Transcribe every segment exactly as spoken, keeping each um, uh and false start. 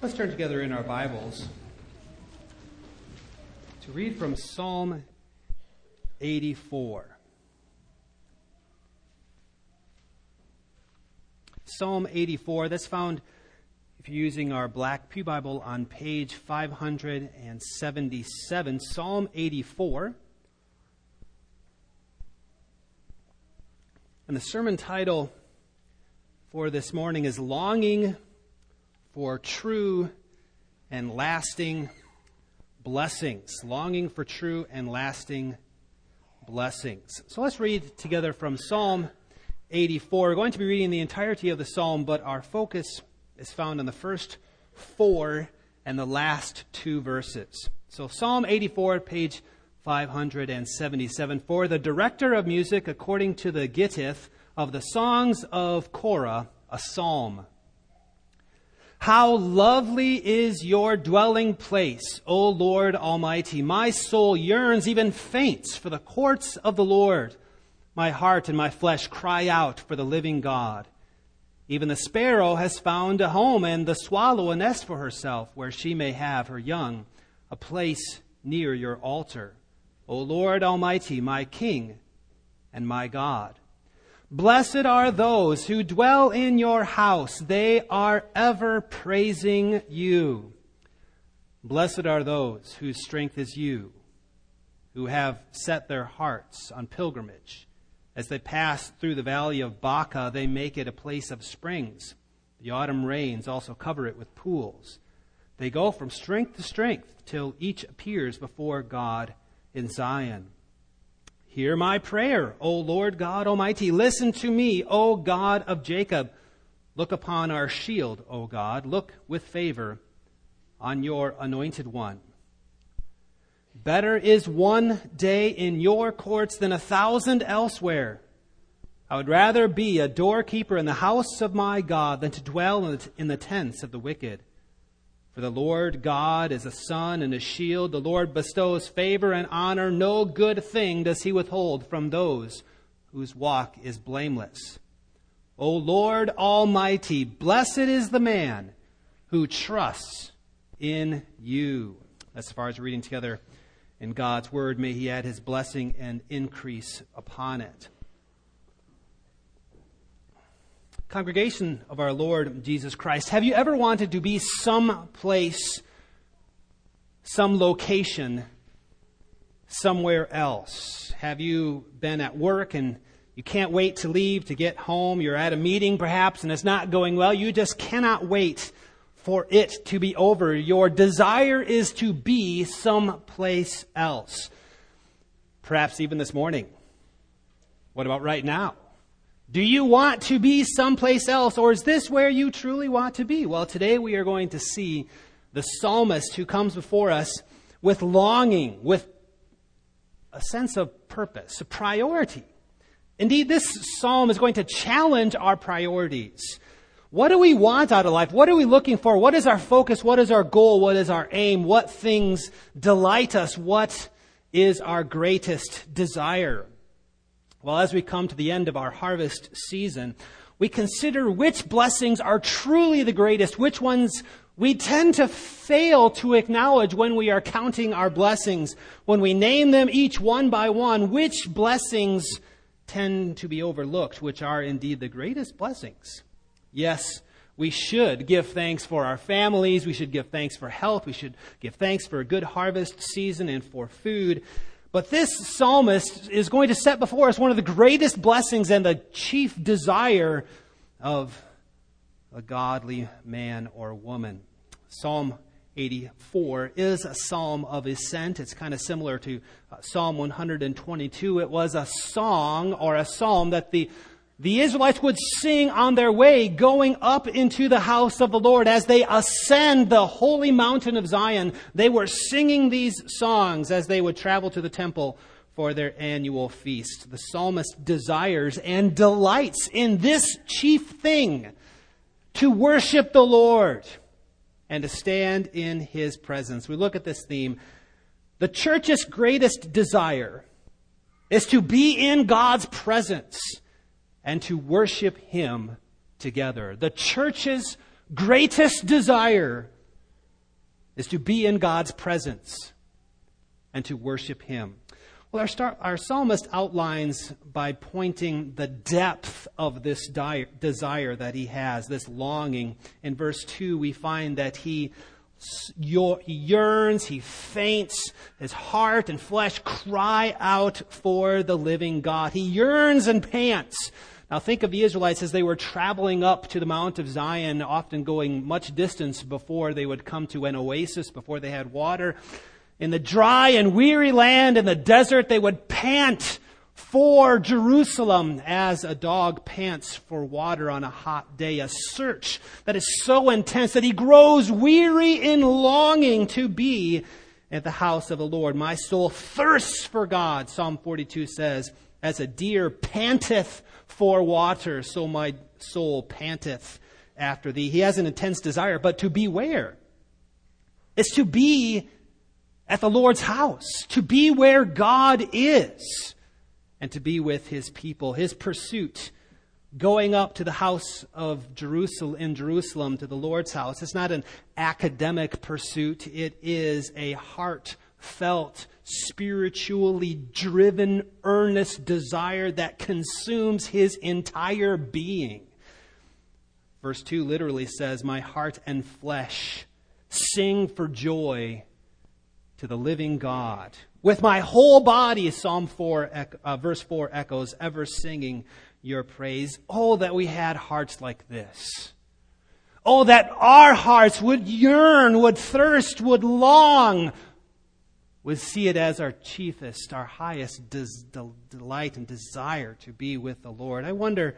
Let's turn together in our Bibles to read from Psalm eighty-four. Psalm eighty-four, that's found, if you're using our Black Pew Bible, on page five hundred seventy-seven. Psalm eighty-four. And the sermon title for this morning is Longing for True and Lasting Blessings. Longing for True and Lasting Blessings. So let's read together from Psalm eighty-four. We're going to be reading the entirety of the psalm, but our focus is found in the first four and the last two verses. So Psalm eighty-four, page five hundred seventy-seven. For the director of music, according to the Gittith of the songs of Korah, a psalm. How lovely is your dwelling place, O Lord Almighty. My soul yearns, even faints, for the courts of the Lord. My heart and my flesh cry out for the living God. Even the sparrow has found a home, and the swallow a nest for herself, where she may have her young, a place near your altar. O Lord Almighty, my King and my God. Blessed are those who dwell in your house. They are ever praising you. Blessed are those whose strength is you, who have set their hearts on pilgrimage. As they pass through the valley of Baca, they make it a place of springs. The autumn rains also cover it with pools. They go from strength to strength till each appears before God in Zion. Hear my prayer, O Lord God Almighty. Listen to me, O God of Jacob. Look upon our shield, O God. Look with favor on your anointed one. Better is one day in your courts than a thousand elsewhere. I would rather be a doorkeeper in the house of my God than to dwell in the tents of the wicked. For the Lord God is a sun and a shield. The Lord bestows favor and honor. No good thing does he withhold from those whose walk is blameless. O Lord Almighty, blessed is the man who trusts in you. As far as reading together in God's word, may he add his blessing and increase upon it. Congregation of our Lord Jesus Christ, have you ever wanted to be some place, some location, somewhere else? Have you been at work and you can't wait to leave to get home? You're at a meeting perhaps and it's not going well. You just cannot wait for it to be over. Your desire is to be someplace else. Perhaps even this morning. What about right now? Do you want to be someplace else, or is this where you truly want to be? Well, today we are going to see the psalmist who comes before us with longing, with a sense of purpose, a priority. Indeed, this psalm is going to challenge our priorities. What do we want out of life? What are we looking for? What is our focus? What is our goal? What is our aim? What things delight us? What is our greatest desire? Well, as we come to the end of our harvest season, we consider which blessings are truly the greatest, which ones we tend to fail to acknowledge when we are counting our blessings. When we name them each one by one, which blessings tend to be overlooked, which are indeed the greatest blessings. Yes, we should give thanks for our families. We should give thanks for health. We should give thanks for a good harvest season and for food. But this psalmist is going to set before us one of the greatest blessings and the chief desire of a godly man or woman. Psalm eighty-four is a psalm of ascent. It's kind of similar to uh, Psalm one hundred twenty-two. It was a song or a psalm that the The Israelites would sing on their way going up into the house of the Lord. As they ascend the holy mountain of Zion, they were singing these songs as they would travel to the temple for their annual feast. The psalmist desires and delights in this chief thing, to worship the Lord and to stand in his presence. We look at this theme. The church's greatest desire is to be in God's presence and to worship him together. The church's greatest desire is to be in God's presence and to worship Him. Well, our, star, our psalmist outlines by pointing the depth of this di- desire that he has, this longing. In verse two, we find that he, he yearns, he faints, his heart and flesh cry out for the living God. He yearns and pants. Now think of the Israelites as they were traveling up to the Mount of Zion, often going much distance before they would come to an oasis, before they had water. In the dry and weary land in the desert, they would pant for Jerusalem as a dog pants for water on a hot day. A search that is so intense that he grows weary in longing to be at the house of the Lord. My soul thirsts for God, Psalm forty-two says, as a deer panteth for water, so my soul panteth after thee. He has an intense desire, but to be where? It's to be at the Lord's house, to be where God is, and to be with His people. His pursuit, going up to the house of Jerusalem, in Jerusalem, to the Lord's house, it's not an academic pursuit. It is a heartfelt, spiritually driven, earnest desire that consumes his entire being. Verse two literally says, my heart and flesh sing for joy to the living God. With my whole body, Psalm four, uh, verse four echoes, ever singing your praise. Oh, that we had hearts like this. Oh, that our hearts would yearn, would thirst, would long, would see it as our chiefest, our highest des- del- delight and desire to be with the Lord. I wonder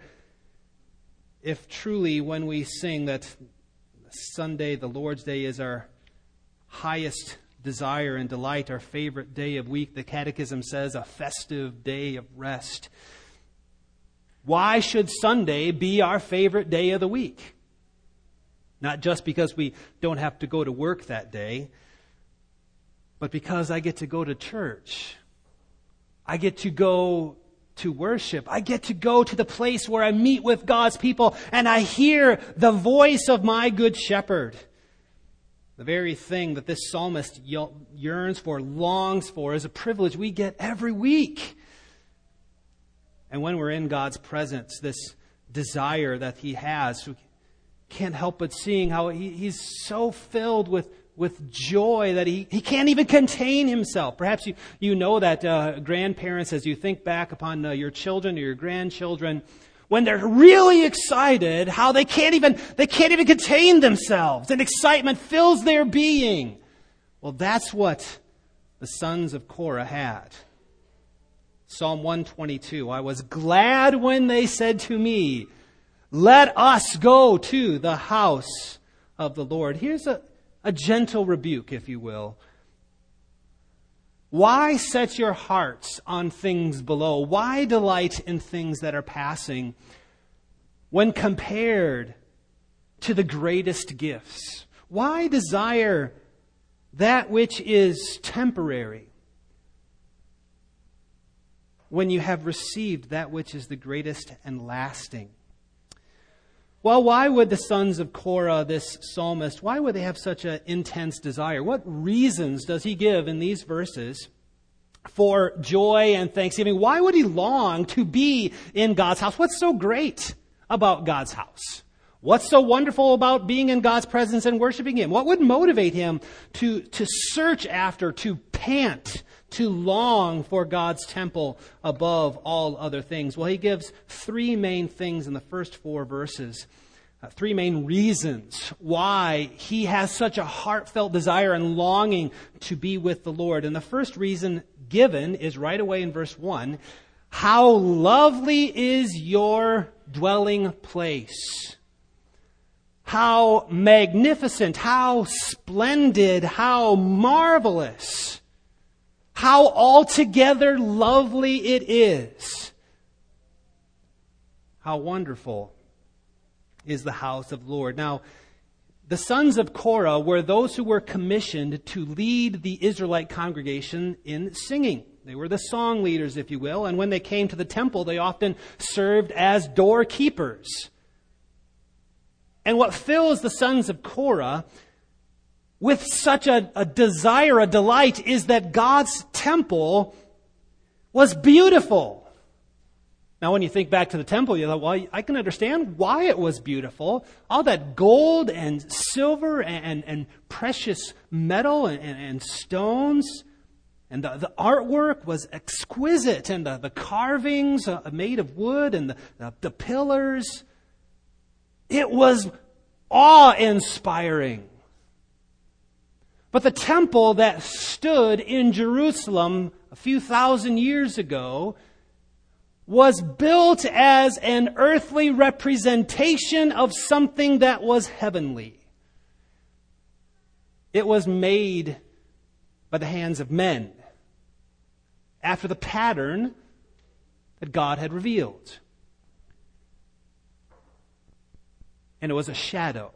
if truly when we sing that Sunday, the Lord's Day, is our highest desire and delight, our favorite day of week. The Catechism says a festive day of rest. Why should Sunday be our favorite day of the week? Not just because we don't have to go to work that day, but because I get to go to church. I get to go to worship. I get to go to the place where I meet with God's people and I hear the voice of my good shepherd. The very thing that this psalmist yearns for, longs for, is a privilege we get every week. And when we're in God's presence, this desire that He has, we can't help but seeing how he, He's so filled with, with joy that he, he can't even contain Himself. Perhaps you, you know that uh, grandparents, as you think back upon uh, your children or your grandchildren, when they're really excited, how they can't even they can't even contain themselves, and excitement fills their being. Well, that's what the sons of Korah had. Psalm one twenty-two, I was glad when they said to me, let us go to the house of the Lord. Here's a, a gentle rebuke, if you will. Why set your hearts on things below? Why delight in things that are passing when compared to the greatest gifts? Why desire that which is temporary when you have received that which is the greatest and lasting? Well, why would the sons of Korah, this psalmist, why would they have such an intense desire? What reasons does he give in these verses for joy and thanksgiving? Why would he long to be in God's house? What's so great about God's house? What's so wonderful about being in God's presence and worshiping Him? What would motivate him to, to search after, to pant, to long for God's temple above all other things? Well, he gives three main things in the first four verses. Uh, three main reasons why he has such a heartfelt desire and longing to be with the Lord. And the first reason given is right away in verse one. How lovely is your dwelling place. How magnificent, how splendid, how marvelous, how altogether lovely it is. How wonderful is the house of the Lord. Now, the sons of Korah were those who were commissioned to lead the Israelite congregation in singing. They were the song leaders, if you will, and when they came to the temple, they often served as doorkeepers. And what fills the sons of Korah with such a, a desire, a delight, is that God's temple was beautiful. Now, when you think back to the temple, you thought, well, I can understand why it was beautiful. All that gold and silver and, and, and precious metal and, and, and stones. And the, the artwork was exquisite. And the, the carvings uh, made of wood and the, the, the pillars. It was awe-inspiring. But the temple that stood in Jerusalem a few thousand years ago was built as an earthly representation of something that was heavenly. It was made by the hands of men, after the pattern that God had revealed. And it was a shadow.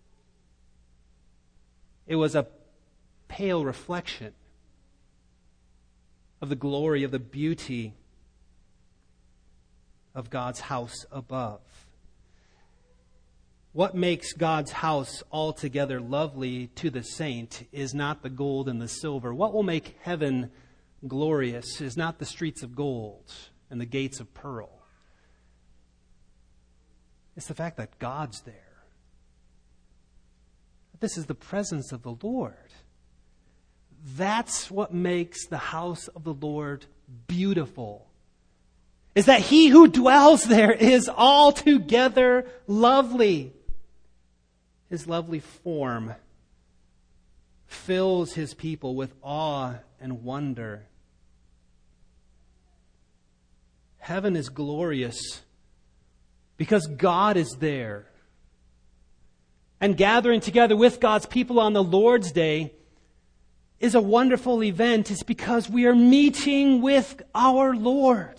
It was a pale reflection of the glory, of the beauty of God's house above. What makes God's house altogether lovely to the saint is not the gold and the silver. What will make heaven glorious is not the streets of gold and the gates of pearl. It's the fact that God's there. This is the presence of the Lord. That's what makes the house of the Lord beautiful. Is that He who dwells there is altogether lovely. His lovely form fills His people with awe and wonder. Heaven is glorious because God is there. And gathering together with God's people on the Lord's Day is a wonderful event. It's because we are meeting with our Lord.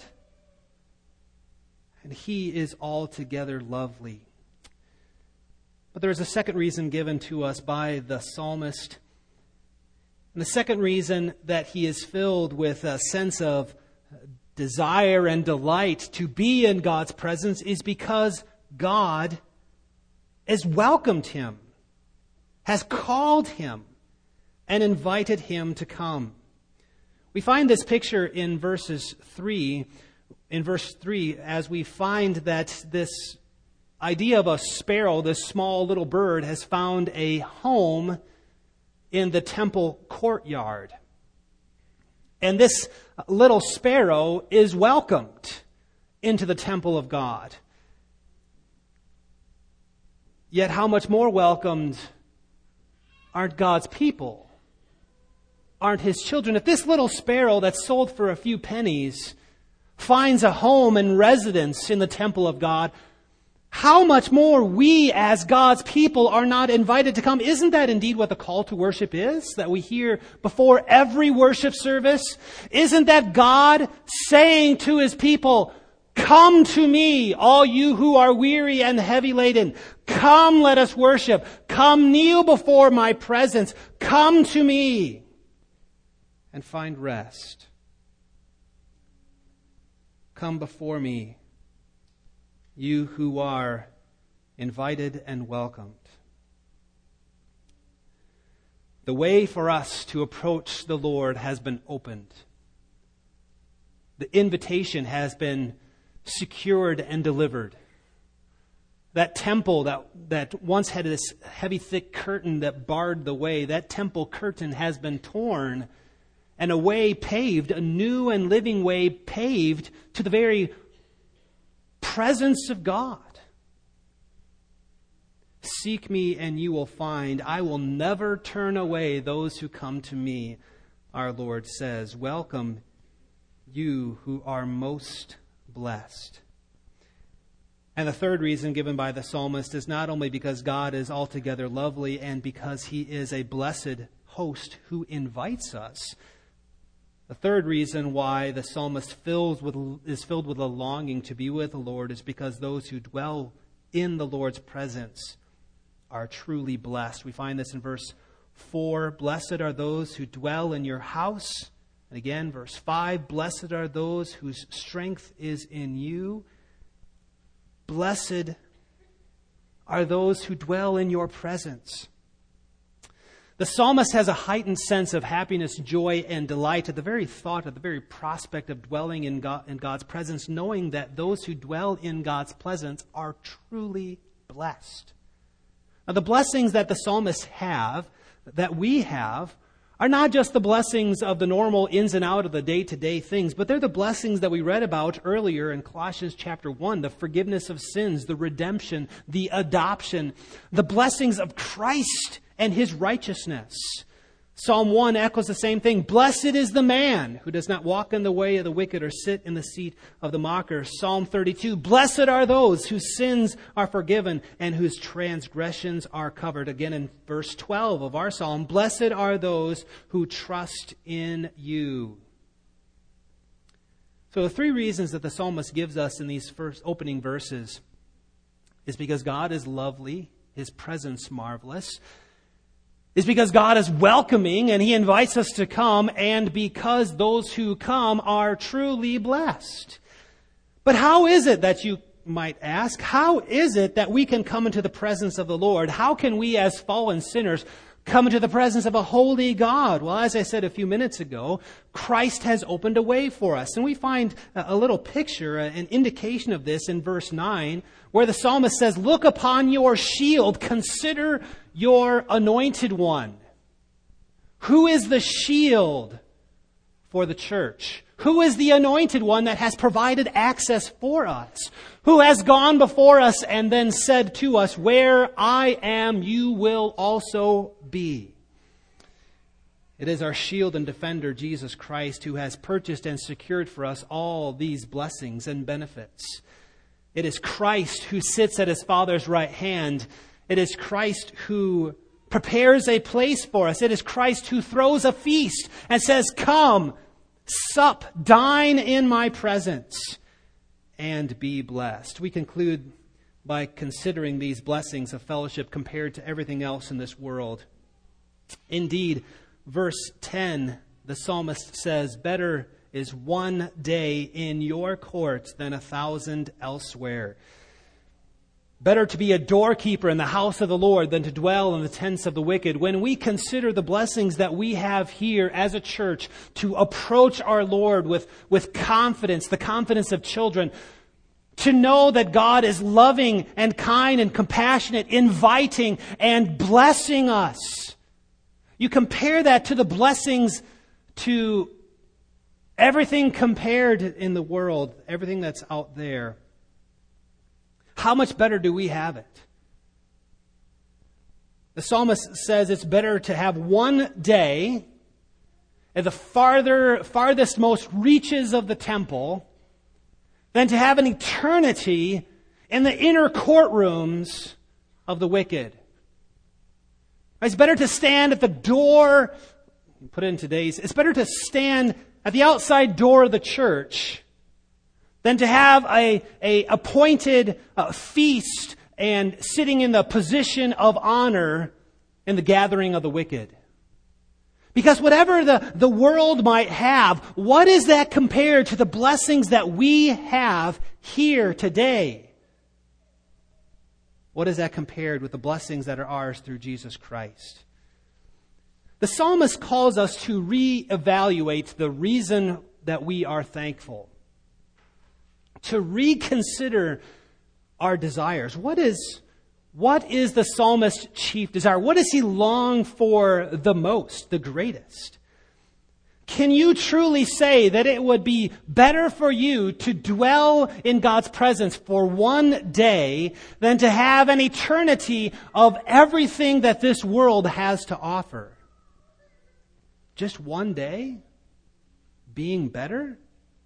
And He is altogether lovely. But there is a second reason given to us by the psalmist. And the second reason that he is filled with a sense of desire and delight to be in God's presence is because God has welcomed him, has called him, and invited him to come. We find this picture in verses three. In verse three, as we find that this idea of a sparrow, this small little bird, has found a home in the temple courtyard. And this little sparrow is welcomed into the temple of God. Yet how much more welcomed aren't God's people? Aren't His children? If this little sparrow that's sold for a few pennies finds a home and residence in the temple of God, how much more we as God's people are not invited to come? Isn't that indeed what the call to worship is, that we hear before every worship service? Isn't that God saying to His people, come to me, all you who are weary and heavy laden. Come, let us worship. Come, kneel before my presence. Come to me and find rest. Come before me, you who are invited and welcomed. The way for us to approach the Lord has been opened. The invitation has been secured and delivered. That temple that, that once had this heavy, thick curtain that barred the way, that temple curtain has been torn and a way paved, a new and living way paved to the very presence of God. Seek me and you will find. I will never turn away those who come to me, our Lord says. Welcome, you who are most blessed. And the third reason given by the psalmist is not only because God is altogether lovely and because He is a blessed host who invites us. The third reason why the psalmist fills with, is filled with a longing to be with the Lord is because those who dwell in the Lord's presence are truly blessed. We find this in verse four. Blessed are those who dwell in your house. And again, verse five. Blessed are those whose strength is in you. Blessed are those who dwell in your presence. The psalmist has a heightened sense of happiness, joy, and delight at the very thought, at the very prospect of dwelling in, God, in God's presence, knowing that those who dwell in God's presence are truly blessed. Now, the blessings that the psalmists have, that we have, are not just the blessings of the normal ins and out of the day-to-day things, but they're the blessings that we read about earlier in Colossians chapter one, the forgiveness of sins, the redemption, the adoption, the blessings of Christ and His righteousness. Psalm one echoes the same thing. Blessed is the man who does not walk in the way of the wicked or sit in the seat of the mocker. Psalm thirty-two, blessed are those whose sins are forgiven and whose transgressions are covered. Again in verse twelve of our psalm, blessed are those who trust in you. So the three reasons that the psalmist gives us in these first opening verses is because God is lovely, His presence marvelous, is because God is welcoming and He invites us to come, and because those who come are truly blessed. But how is it that you might ask, how is it that we can come into the presence of the Lord? How can we as fallen sinners come into the presence of a holy God? Well, as I said a few minutes ago, Christ has opened a way for us. And we find a little picture, an indication of this in verse nine, where the psalmist says, look upon your shield, consider your anointed one. Who is the shield for the church? Who is the anointed one that has provided access for us? Who has gone before us and then said to us, where I am, you will also be. It is our shield and defender, Jesus Christ, who has purchased and secured for us all these blessings and benefits. It is Christ who sits at His Father's right hand. It is Christ who prepares a place for us. It is Christ who throws a feast and says, come, sup, dine in my presence, and be blessed. We conclude by considering these blessings of fellowship compared to everything else in this world. Indeed, verse ten, the psalmist says, better is one day in your courts than a thousand elsewhere. Better to be a doorkeeper in the house of the Lord than to dwell in the tents of the wicked. When we consider the blessings that we have here as a church to approach our Lord with, with confidence, the confidence of children, to know that God is loving and kind and compassionate, inviting and blessing us. You compare that to the blessings to everything compared in the world, everything that's out there. How much better do we have it? The psalmist says it's better to have one day at the farther, farthest most reaches of the temple than to have an eternity in the inner courtrooms of the wicked. It's better to stand at the door, put it in today's, it's better to stand at the outside door of the church than to have a, a appointed uh, feast and sitting in the position of honor in the gathering of the wicked. Because whatever the, the world might have, what is that compared to the blessings that we have here today? What is that compared with the blessings that are ours through Jesus Christ? The psalmist calls us to reevaluate the reason that we are thankful. To reconsider our desires. What is, what is the psalmist's chief desire? What does he long for the most, the greatest? Can you truly say that it would be better for you to dwell in God's presence for one day than to have an eternity of everything that this world has to offer? Just one day being better?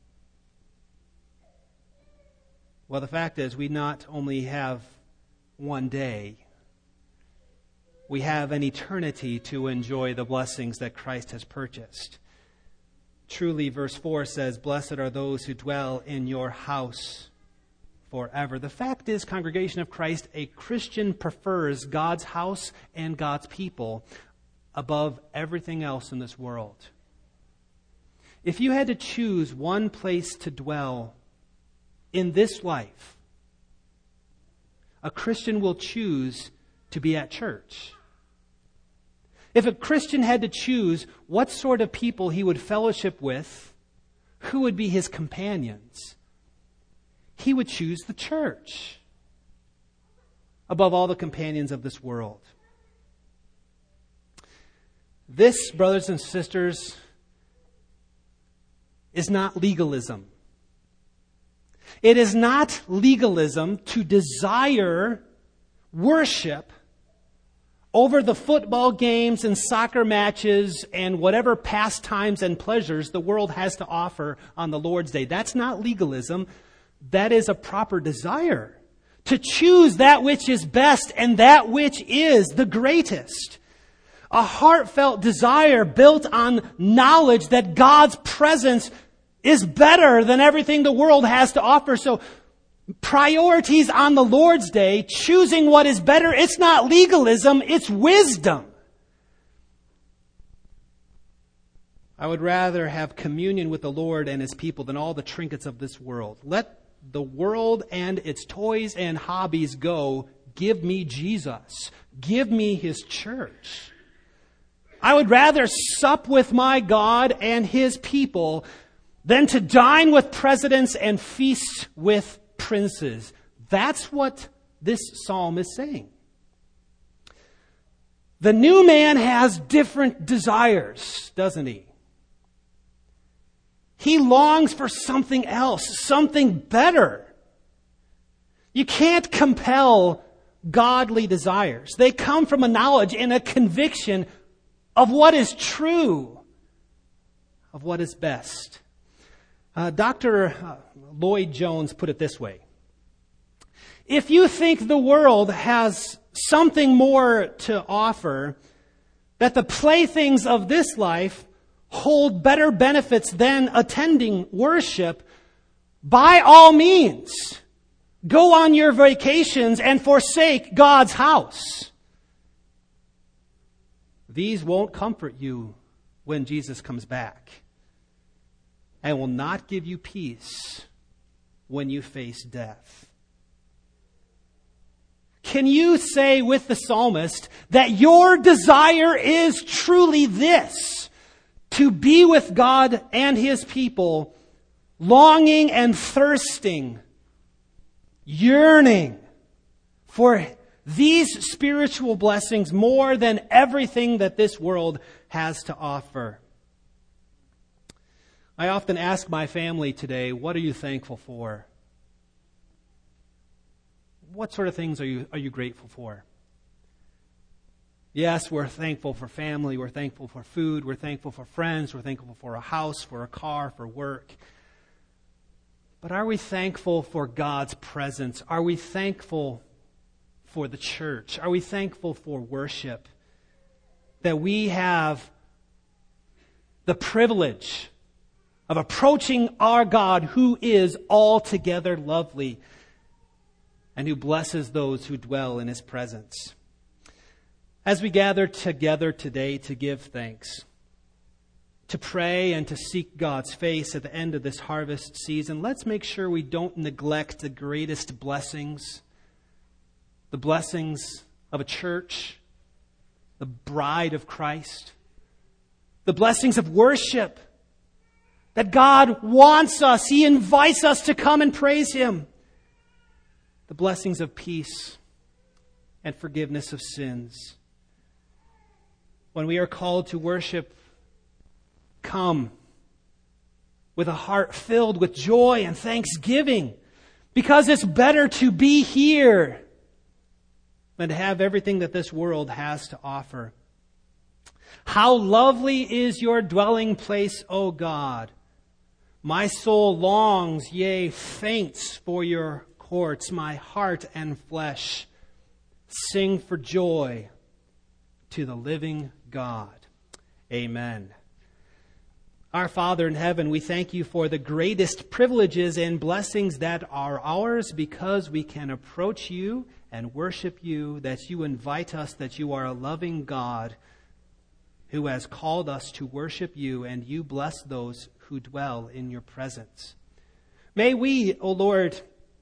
Well, the fact is, we not only have one day, we have an eternity to enjoy the blessings that Christ has purchased. Truly, verse four says, blessed are those who dwell in your house forever. The fact is, congregation of Christ, a Christian prefers God's house and God's people above everything else in this world. If you had to choose one place to dwell in this life, a Christian will choose to be at church. If a Christian had to choose what sort of people he would fellowship with, who would be his companions, he would choose the church above all the companions of this world. This, brothers and sisters, is not legalism. It is not legalism to desire worship over the football games and soccer matches and whatever pastimes and pleasures the world has to offer on the Lord's Day. That's not legalism. That is a proper desire to choose that which is best and that which is the greatest. A heartfelt desire built on knowledge that God's presence is better than everything the world has to offer. So priorities on the Lord's Day, choosing what is better, it's not legalism, it's wisdom. I would rather have communion with the Lord and His people than all the trinkets of this world. Let the world and its toys and hobbies go. Give me Jesus. Give me His church. I would rather sup with my God and His people than to dine with presidents and feast with princes. That's what this psalm is saying. The new man has different desires, doesn't he? He longs for something else, something better. You can't compel godly desires. They come from a knowledge and a conviction of what is true, of what is best. Uh, Doctor Lloyd Jones put it this way. If you think the world has something more to offer, that the playthings of this life hold better benefits than attending worship, by all means, go on your vacations and forsake God's house. These won't comfort you when Jesus comes back, and will not give you peace when you face death. Can you say with the psalmist that your desire is truly this, to be with God and His people, longing and thirsting, yearning for these spiritual blessings more than everything that this world has to offer? I often ask my family today, what are you thankful for? What sort of things are you are you grateful for? Yes, we're thankful for family, we're thankful for food, we're thankful for friends, we're thankful for a house, for a car, for work. But are we thankful for God's presence? Are we thankful for the church? Are we thankful for worship? That we have the privilege of approaching our God, who is altogether lovely and who blesses those who dwell in His presence. As we gather together today to give thanks, to pray and to seek God's face at the end of this harvest season, let's make sure we don't neglect the greatest blessings, the blessings of a church, the bride of Christ, the blessings of worship, that God wants us, He invites us to come and praise Him, the blessings of peace and forgiveness of sins. When we are called to worship, come with a heart filled with joy and thanksgiving, because it's better to be here than to have everything that this world has to offer. How lovely is your dwelling place, O God! My soul longs, yea, faints for your courts. My heart and flesh sing for joy to the living God. Amen. Our Father in heaven, we thank You for the greatest privileges and blessings that are ours, because we can approach You and worship You, that You invite us, that You are a loving God who has called us to worship You, and You bless those who dwell in Your presence. May we, O Lord,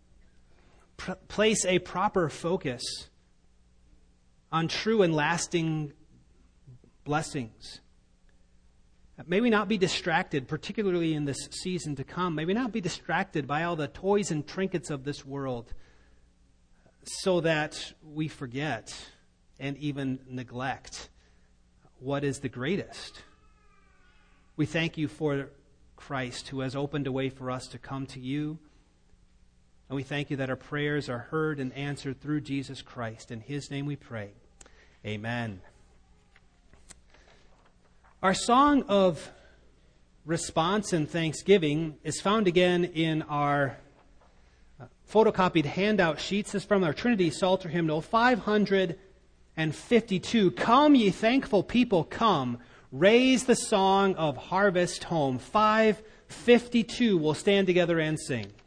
pr- place a proper focus on true and lasting blessings. May we not be distracted, particularly in this season to come. May we not be distracted by all the toys and trinkets of this world so that we forget and even neglect what is the greatest. We thank you for Christ, who has opened a way for us to come to you. And we thank you that our prayers are heard and answered through Jesus Christ. In his name we pray. Amen. Our song of response and thanksgiving is found again in our photocopied handout sheets. This is from our Trinity Psalter hymnal five hundred fifty-two. Come, ye thankful people, come. Raise the song of harvest home. five fifty-two. We'll stand together and sing.